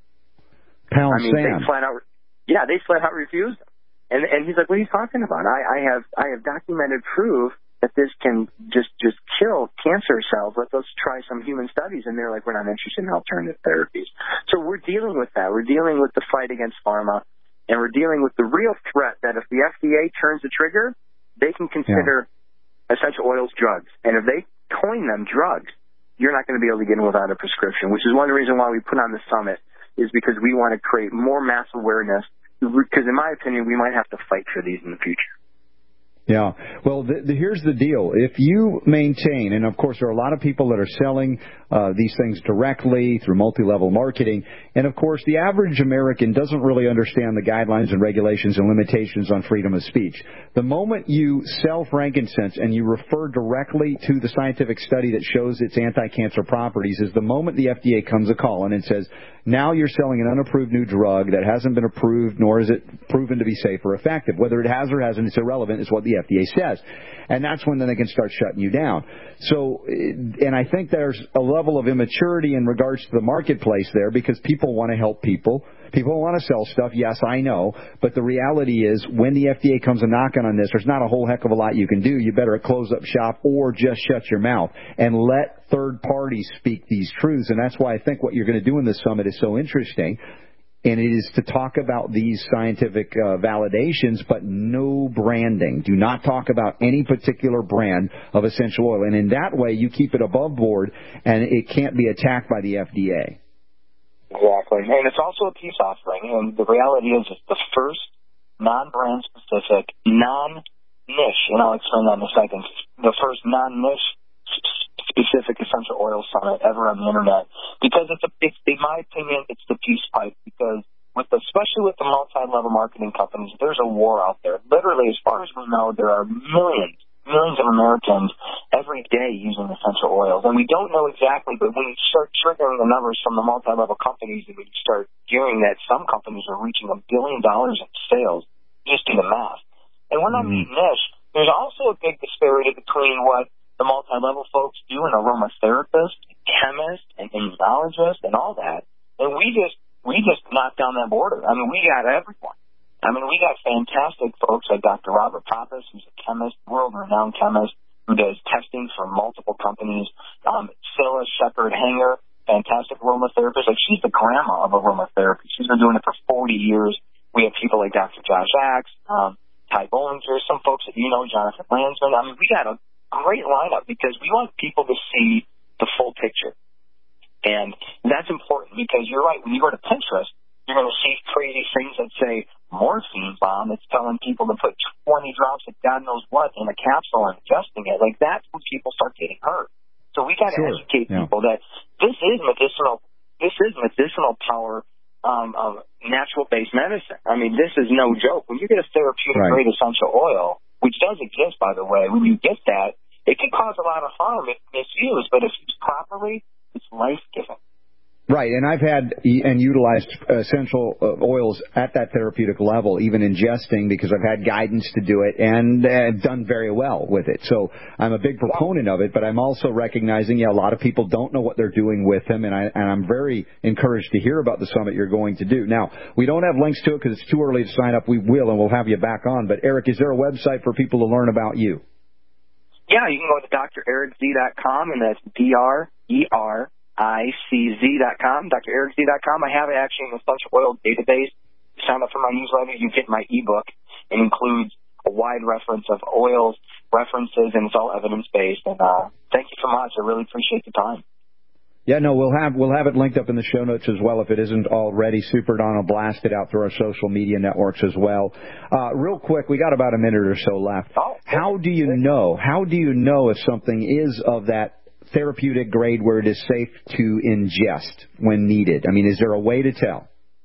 Pound I mean, sand. they flat out, yeah, they flat out refused him. And, and he's like, what are you talking about? I, I have I have documented proof that this can just, just kill cancer cells. Let us try some human studies. And they're like, we're not interested in alternative therapies. So we're dealing with that. We're dealing with the fight against pharma, and we're dealing with the real threat that if the F D A turns the trigger, they can consider yeah. essential oils drugs. And if they coin them drugs, you're not going to be able to get in without a prescription, which is one reason why we put on the summit, is because we want to create more mass awareness, because in my opinion, we might have to fight for these in the future. Yeah. Well, the, the, here's the deal. If you maintain, and of course there are a lot of people that are selling uh, these things directly through multi-level marketing, and of course the average American doesn't really understand the guidelines and regulations and limitations on freedom of speech. The moment you sell frankincense and you refer directly to the scientific study that shows its anti-cancer properties is the moment the F D A comes a calling and says, now you're selling an unapproved new drug that hasn't been approved, nor is it proven to be safe or effective. Whether it has or hasn't, it's irrelevant. It's what the F D A says. And that's when then they can start shutting you down. So, and I think there's a level of immaturity in regards to the marketplace there, because people want to help people. People want to sell stuff, yes, I know. But the reality is, when the F D A comes a knocking on this, there's not a whole heck of a lot you can do. You better close up shop or just shut your mouth and let third parties speak these truths. And that's why I think what you're going to do in this summit is so interesting. And it is to talk about these scientific uh, validations, but no branding. Do not talk about any particular brand of essential oil. And in that way, you keep it above board, and it can't be attacked by the F D A. Exactly. And it's also a peace offering. And the reality is it's the first non-brand specific, non-niche, and I'll explain that in a second, the first non-niche specific essential oil summit ever on the internet, because it's, a, it's in my opinion, it's the peace pipe, because with the, especially with the multi-level marketing companies, there's a war out there. Literally, as far as we know, there are millions, millions of Americans every day using essential oils, and we don't know exactly, but when you start triggering the numbers from the multi-level companies, and when you start hearing that some companies are reaching a billion dollars in sales, just do the math. And when mm-hmm. I mean niche, there's also a big disparity between what the multi-level folks do, an aromatherapist, chemist, and immunologist, and all that. And we just we just knocked down that border. I mean, we got everyone. I mean, we got fantastic folks like Doctor Robert Pappas, who's a chemist, world-renowned chemist, who does testing for multiple companies. Um, Phyllis Shepard-Hanger, fantastic aromatherapist. Like, she's the grandma of aromatherapy. She's been doing it for forty years. We have people like Doctor Josh Axe, um, Ty Bollinger, some folks that you know, Jonathan Landsman. I mean, we got a great lineup, because we want people to see the full picture. And that's important, because you're right, when you go to Pinterest, you're going to see crazy things that say morphine bomb. It's telling people to put twenty drops of God knows what in a capsule and ingesting it. Like, that's when people start getting hurt. So we got to sure. educate yeah. people that this is medicinal, this is medicinal power um, of natural-based medicine. I mean, this is no joke. When you get a therapeutic-grade right. essential oil, which does exist, by the way, when you get that, it can cause a lot of harm if misused, but if used properly, it's life-giving. Right, and I've had and utilized essential oils at that therapeutic level, even ingesting, because I've had guidance to do it, and uh, done very well with it. So I'm a big proponent of it, but I'm also recognizing, yeah, a lot of people don't know what they're doing with them, and, I, and I'm very encouraged to hear about the summit you're going to do. Now, we don't have links to it because it's too early to sign up. We will, and we'll have you back on. But, Eric, is there a website for people to learn about you? Yeah, you can go to D R eric z dot com, and that's D R E R I C Z dot com, D R eric z dot com. I have actually an essential oil database. Sign up for my newsletter, you get my ebook. It includes a wide reference of oils references, and it's all evidence-based. And uh, thank you so much. I really appreciate the time. Yeah, no, we'll have we'll have it linked up in the show notes as well if it isn't already. Super Don will blast it out through our social media networks as well. Uh, real quick, we got about a minute or so left. Oh, how do you know? How do you know if something is of that therapeutic grade where it is safe to ingest when needed? I mean, is there a way to tell?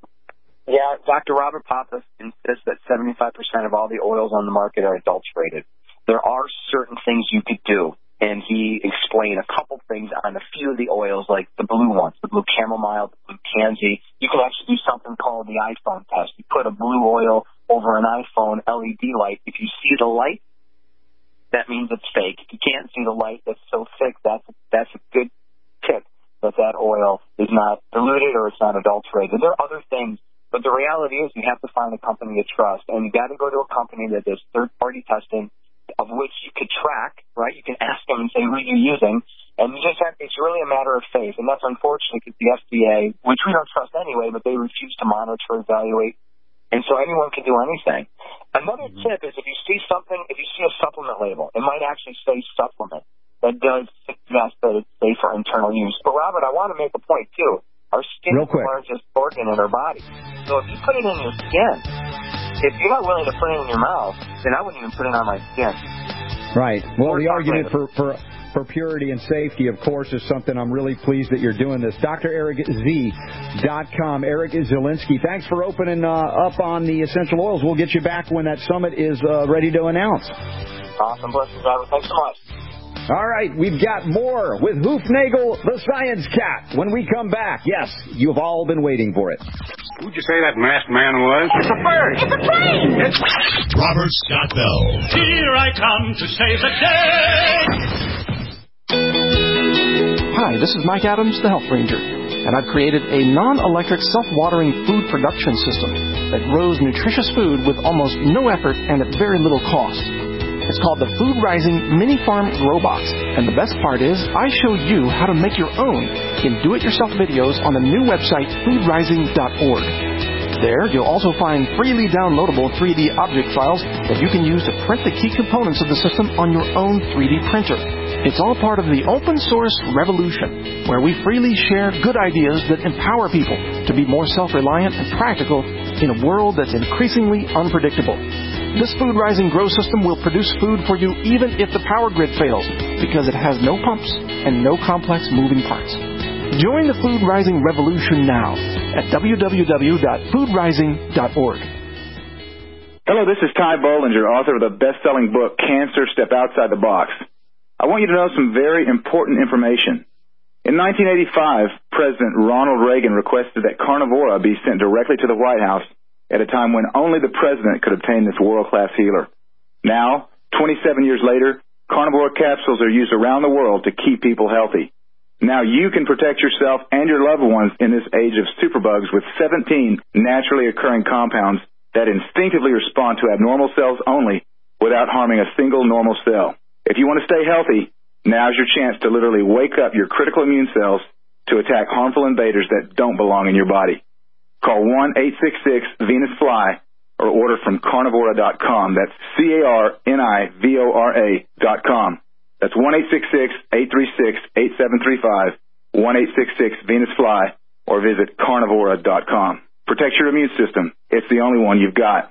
Yeah, Doctor Robert Pappas insists that seventy-five percent of all the oils on the market are adulterated. There are certain things you could do. And he explained a couple things on a few of the oils, like the blue ones, the blue chamomile, the blue tansy. You can actually do something called the iPhone test. You put a blue oil over an iPhone L E D light. If you see the light, that means it's fake. If you can't see the light that's so thick, that's, that's a good tip that that oil is not diluted or it's not adulterated. There are other things, but the reality is you have to find a company you trust, and you got to go to a company that does third-party testing, of which you could track, right? You can ask them and say, who are you using? And you just have, it's really a matter of faith. And that's unfortunate because the F D A, which we don't trust anyway, but they refuse to monitor, evaluate. And so anyone can do anything. Another mm-hmm. tip is if you see something, if you see a supplement label, it might actually say supplement. That does suggest that it's safe for internal use. But Robert, I want to make a point too. Our skin is the largest organ in our body. So if you put it in your skin, if you're not willing to put it in your mouth, then I wouldn't even put it on my skin. Right. Well, the argument for, for for purity and safety, of course, is something I'm really pleased that you're doing this. D R Eric Z dot com. Eric Zielinski, thanks for opening uh, up on the essential oils. We'll get you back when that summit is uh, ready to announce. Awesome. Blessings, Robert. Thanks so much. All right, we've got more with Hoofnagel, the Science Cat, when we come back. Yes, you've all been waiting for it. Who'd you say that masked man was? It's a bird! It's a plane! It's... Robert Scott Bell. Here I come to save the day! Hi, this is Mike Adams, the Health Ranger, and I've created a non-electric self-watering food production system that grows nutritious food with almost no effort and at very little cost. It's called the Food Rising Mini Farm Grow Box. And the best part is, I show you how to make your own in do-it-yourself videos on the new website, food rising dot org. There, you'll also find freely downloadable three D object files that you can use to print the key components of the system on your own three D printer. It's all part of the open source revolution, where we freely share good ideas that empower people to be more self-reliant and practical in a world that's increasingly unpredictable. This Food Rising Grow System will produce food for you even if the power grid fails, because it has no pumps and no complex moving parts. Join the Food Rising revolution now at w w w dot food rising dot org. Hello, this is Ty Bollinger, author of the best-selling book, Cancer, Step Outside the Box. I want you to know some very important information. In nineteen eighty-five, President Ronald Reagan requested that Carnivora be sent directly to the White House at a time when only the president could obtain this world-class healer. Now, twenty-seven years later, Carnivora capsules are used around the world to keep people healthy. Now you can protect yourself and your loved ones in this age of superbugs with seventeen naturally occurring compounds that instinctively respond to abnormal cells only without harming a single normal cell. If you want to stay healthy, now's your chance to literally wake up your critical immune cells to attack harmful invaders that don't belong in your body. Call one eight six six Venus Fly or order from carnivora dot com. That's C A R N I V O R A dot com. That's one eight six six, eight three six, eight seven three five, one eight six six Venus Fly, or visit carnivora dot com. Protect your immune system. It's the only one you've got.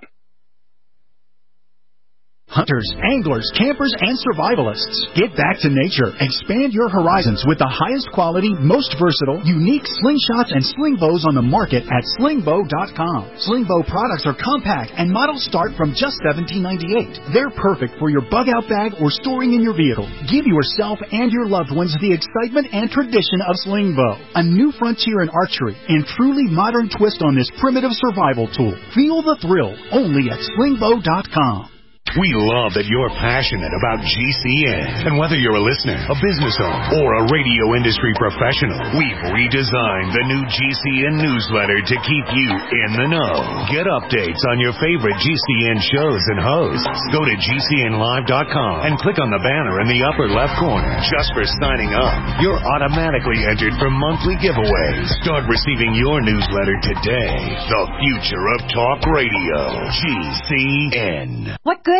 Hunters, anglers, campers, and survivalists. Get back to nature. Expand your horizons with the highest quality, most versatile, unique slingshots and sling bows on the market at sling bow dot com. Sling bow products are compact and models start from just seventeen ninety-eight. They're perfect for your bug-out bag or storing in your vehicle. Give yourself and your loved ones the excitement and tradition of sling bow. A new frontier in archery and truly modern twist on this primitive survival tool. Feel the thrill only at sling bow dot com. We love that you're passionate about G C N. And whether you're a listener, a business owner, or a radio industry professional, we've redesigned the new G C N newsletter to keep you in the know. Get updates on your favorite G C N shows and hosts. Go to G C N live dot com and click on the banner in the upper left corner. Just for signing up, you're automatically entered for monthly giveaways. Start receiving your newsletter today. The future of talk radio. G C N. What good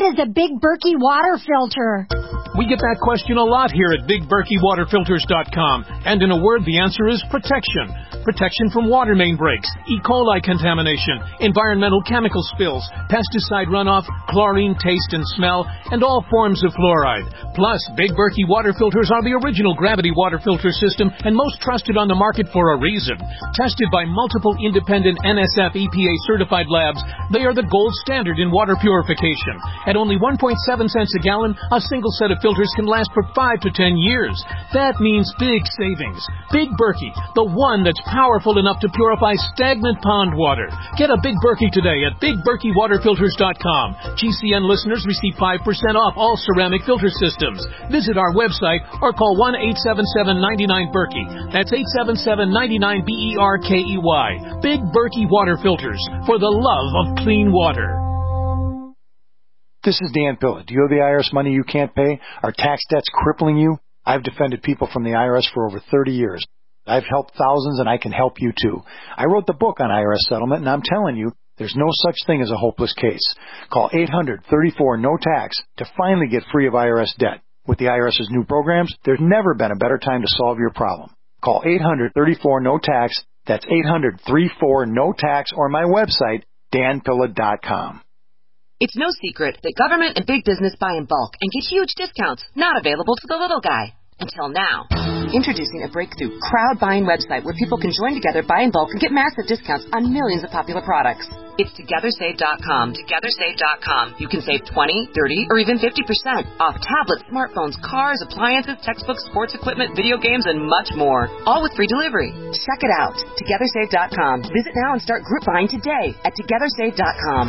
What is a Big Berkey water filter? We get that question a lot here at big berkey water filters dot com. And in a word, the answer is protection. Protection from water main breaks, E. coli contamination, environmental chemical spills, pesticide runoff, chlorine taste and smell, and all forms of fluoride. Plus, Big Berkey water filters are the original gravity water filter system and most trusted on the market for a reason. Tested by multiple independent N S F E P A certified labs, they are the gold standard in water purification. At only one point seven cents a gallon, a single set of filters can last for five to ten years. That means big savings. Big Berkey, the one that's powerful enough to purify stagnant pond water. Get a Big Berkey today at big berkey water filters dot com. G C N listeners receive five percent off all ceramic filter systems. Visit our website or call one eight seven seven, nine nine, Berkey. That's eight seven seven, nine nine, B E R K E Y. Big Berkey water filters, for the love of clean water. This is Dan Pilla. Do you owe the I R S money you can't pay? Are tax debts crippling you? I've defended people from the I R S for over thirty years. I've helped thousands, and I can help you too. I wrote the book on I R S settlement, and I'm telling you, there's no such thing as a hopeless case. Call eight hundred, thirty-four, no tax to finally get free of I R S debt. With the IRS's new programs, there's never been a better time to solve your problem. Call eight hundred, thirty-four, no tax. That's eight hundred, thirty-four, no tax, or my website, dan pilla dot com. It's no secret that government and big business buy in bulk and get huge discounts not available to the little guy. Until now. Introducing a breakthrough crowd buying website where people can join together, buy in bulk, and get massive discounts on millions of popular products. It's together save dot com. together save dot com. You can save twenty, thirty, or even fifty percent off tablets, smartphones, cars, appliances, textbooks, sports equipment, video games, and much more. All with free delivery. Check it out. together save dot com. Visit now and start group buying today at together save dot com.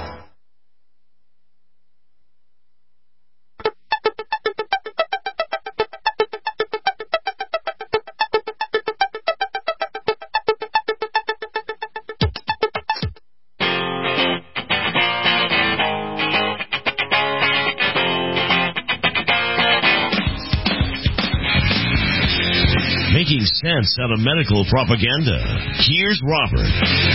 Making sense out of medical propaganda. Here's Robert.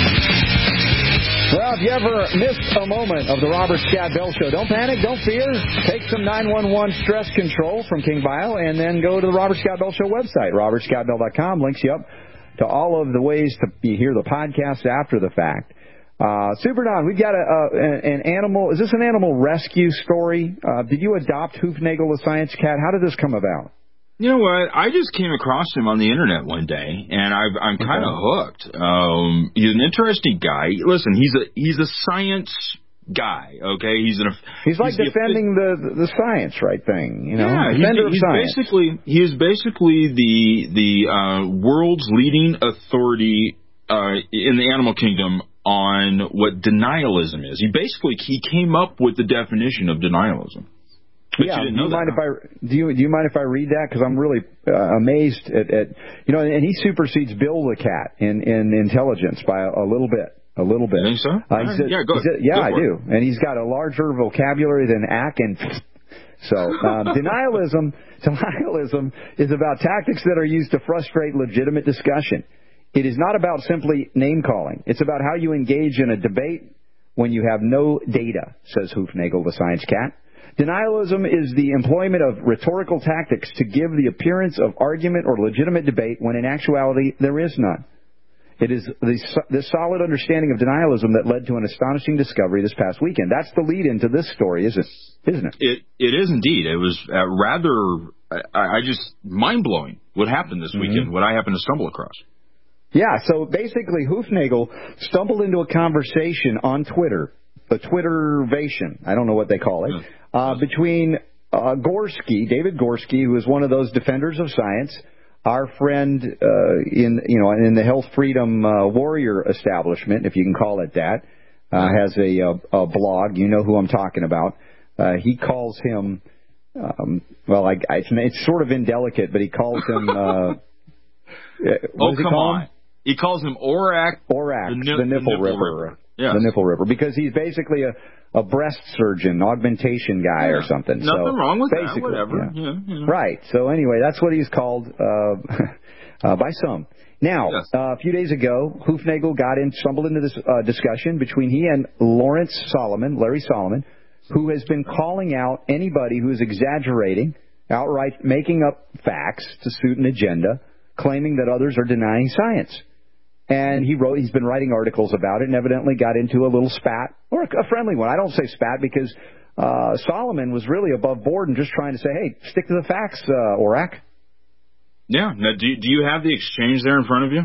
Well, if you ever missed a moment of the Robert Scott Bell Show, don't panic, don't fear. Take some nine one one stress control from King Bio and then go to the Robert Scott Bell Show website, robert scott bell dot com. Links you up to all of the ways to hear the podcast after the fact. Uh, Super Don, we've got a, a, an animal. Is this an animal rescue story? Uh, did you adopt Hoofnagel the Science Cat? How did this come about? You know what? I just came across him on the internet one day, and I've, I'm kind of hooked. Um, he's an interesting guy. Listen, he's a he's a science guy. Okay, he's an he's like he's defending the, the the science right thing. You know, yeah, defender he's, he's of science. Basically, he is basically the the uh, world's leading authority uh, in the animal kingdom on what denialism is. He basically he came up with the definition of denialism. But yeah, you didn't do know you that, mind huh? if I do you do you mind if I read that, because I'm really uh, amazed at, at you know, and he supersedes Bill the cat in, in intelligence by a, a little bit, a little bit. You think so? Uh, he's a, yeah, go he's a, yeah, go I for do, it. and he's got a larger vocabulary than Ack and. So um, denialism, denialism is about tactics that are used to frustrate legitimate discussion. It is not about simply name calling. It's about how you engage in a debate when you have no data, says Hoofnagel the Science Cat. Denialism is the employment of rhetorical tactics to give the appearance of argument or legitimate debate when in actuality there is none. It is this solid understanding of denialism that led to an astonishing discovery this past weekend. That's the lead into this story, isn't it? Isn't it? It, it is indeed. It was uh, rather, I, I just, mind-blowing what happened this weekend, mm-hmm. what I happened to stumble across. Yeah, so basically Hoofnagel stumbled into a conversation on Twitter, a Twittervation, I don't know what they call it, uh, between uh, Gorski, David Gorski, who is one of those defenders of science, our friend uh, in you know in the Health Freedom uh, Warrior establishment, if you can call it that, uh, has a, a, a blog. You know who I'm talking about. Uh, he calls him, um, well, I, I, it's sort of indelicate, but he calls him. Uh, oh, come on. Him? He calls him Orac. Orac, the, ni- the, nipple, the nipple ripper. ripper. Yes. The nipple ripper, because he's basically a, a breast surgeon, augmentation guy yeah. or something. Nothing so wrong with that, basically, whatever. Yeah. Yeah, yeah. Right. So anyway, that's what he's called uh, uh, by some. Now, yes. uh, a few days ago, Hoofnagel got in, stumbled into this uh, discussion between he and Lawrence Solomon, Larry Solomon, who has been calling out anybody who is exaggerating, outright making up facts to suit an agenda, claiming that others are denying science. And he wrote, he's been writing articles about it and evidently got into a little spat, or a friendly one. I don't say spat because uh, Solomon was really above board and just trying to say, hey, stick to the facts, uh, Orac. Yeah. Now, do, do you have the exchange there in front of you?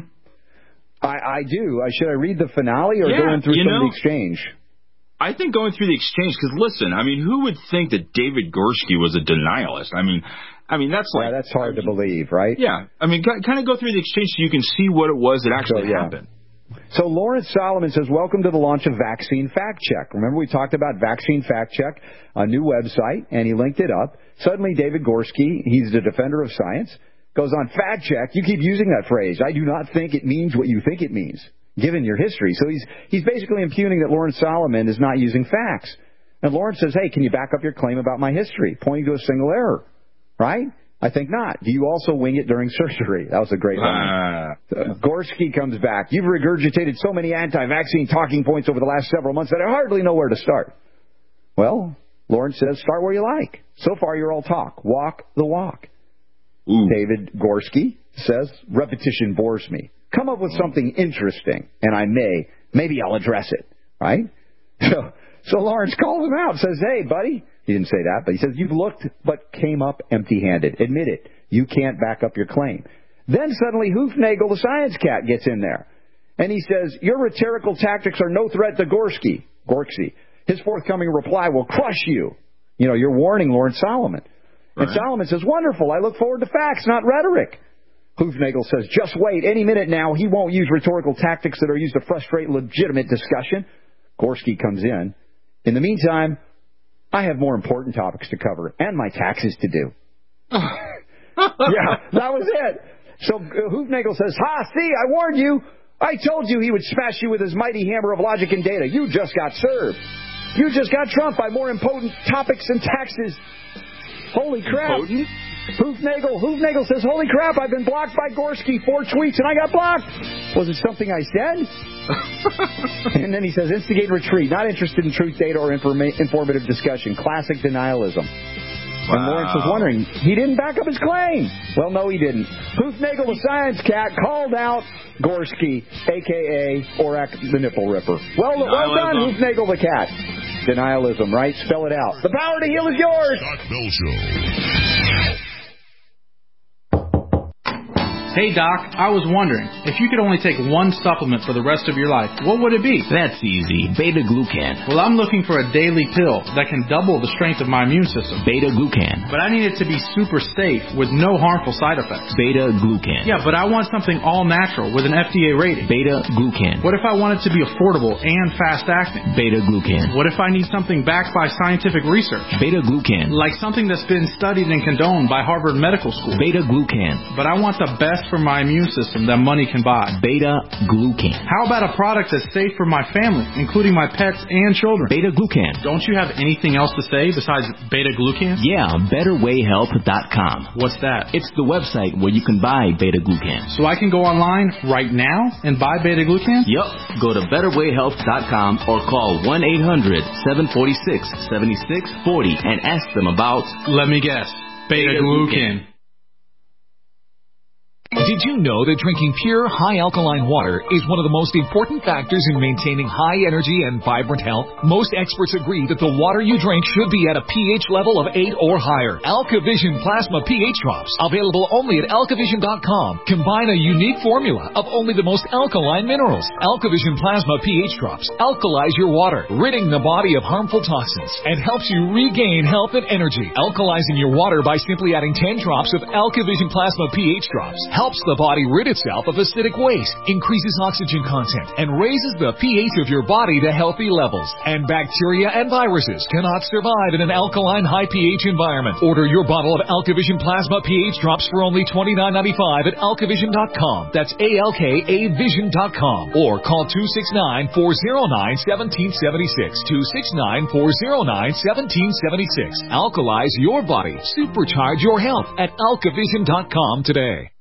I, I do. I, should I read the finale or yeah, go in through some know, of the exchange? I think going through the exchange, because listen, I mean, who would think that David Gorski was a denialist? I mean, I mean that's like yeah, that's hard to believe, right? Yeah, I mean, kind of go through the exchange so you can see what it was that actually so, yeah. happened. So Lawrence Solomon says, welcome to the launch of Vaccine Fact Check. Remember we talked about Vaccine Fact Check, a new website, and he linked it up. Suddenly David Gorski, he's the defender of science, goes on fact check. You keep using that phrase. I do not think it means what you think it means, given your history. So he's he's basically impugning that Lawrence Solomon is not using facts. And Lawrence says, hey, can you back up your claim about my history, pointing to a single error, right? I think not. Do you also wing it during surgery? That was a great line. Uh, Gorski comes back. You've regurgitated so many anti-vaccine talking points over the last several months that I hardly know where to start. Well, Lawrence says, start where you like. So far, you're all talk. Walk the walk. Ooh. David Gorski says, repetition bores me. Come up with something interesting, and I may. Maybe I'll address it, right? So, so Lawrence calls him out, says, hey, buddy. He didn't say that, but he says, you've looked but came up empty-handed. Admit it. You can't back up your claim. Then suddenly Hoofnagel, the science cat, gets in there. And he says, your rhetorical tactics are no threat to Gorski. Gorski. His forthcoming reply will crush you. You know, you're warning Lawrence Solomon. Right. And Solomon says, wonderful, I look forward to facts, not rhetoric. Hoofnagel says, just wait, any minute now, he won't use rhetorical tactics that are used to frustrate legitimate discussion. Gorski comes in. In the meantime, I have more important topics to cover and my taxes to do. Yeah, that was it. So Hoofnagel says, ha, see, I warned you. I told you he would smash you with his mighty hammer of logic and data. You just got served. You just got trumped by more important topics and taxes. Holy crap. Hoofnagel, Hoofnagel says, holy crap, I've been blocked by Gorski, four tweets, and I got blocked. Was it something I said? And then he says, instigate retreat, not interested in truth, data, or informa- informative discussion. Classic denialism. Wow. And Lawrence was wondering, he didn't back up his claim. Well, no, he didn't. Hoofnagel, the science cat, called out Gorski, a k a. Orac the Nipple Ripper. Well, well done, Hoofnagel the cat. Denialism, right? Spell it out. The power to heal is yours. Scott Bell Show. Hey, Doc, I was wondering, if you could only take one supplement for the rest of your life, what would it be? That's easy. Beta-glucan. Well, I'm looking for a daily pill that can double the strength of my immune system. Beta-glucan. But I need it to be super safe with no harmful side effects. Beta-glucan. Yeah, but I want something all-natural with an F D A rating. Beta-glucan. What if I want it to be affordable and fast-acting? Beta-glucan. What if I need something backed by scientific research? Beta-glucan. Like something that's been studied and condoned by Harvard Medical School. Beta-glucan. But I want the best for my immune system that money can buy. Beta-glucan. How about a product that's safe for my family, including my pets and children? Beta-glucan. Don't you have anything else to say besides beta-glucan? Yeah, better way health dot com. What's that? It's the website where you can buy beta-glucan. So I can go online right now and buy beta-glucan? Yup. Go to better way health dot com or call one eight hundred seven four six seven six four zero and ask them about... Let me guess. Beta-glucan. Did you know that drinking pure, high-alkaline water is one of the most important factors in maintaining high energy and vibrant health? Most experts agree that the water you drink should be at a pH level of eight or higher. AlkaVision Plasma pH Drops, available only at alkavision dot com, combine a unique formula of only the most alkaline minerals. AlkaVision Plasma pH Drops alkalize your water, ridding the body of harmful toxins, and helps you regain health and energy. Alkalizing your water by simply adding ten drops of AlkaVision Plasma pH Drops helps the body rid itself of acidic waste, increases oxygen content, and raises the pH of your body to healthy levels. And bacteria and viruses cannot survive in an alkaline high pH environment. Order your bottle of AlkaVision Plasma pH Drops for only twenty-nine ninety-five at alkavision dot com. That's A L K A vision dot com. Or call two six nine, four zero nine, one seven seven six. two six nine, four zero nine, one seven seven six. Alkalize your body. Supercharge your health at alkavision dot com today.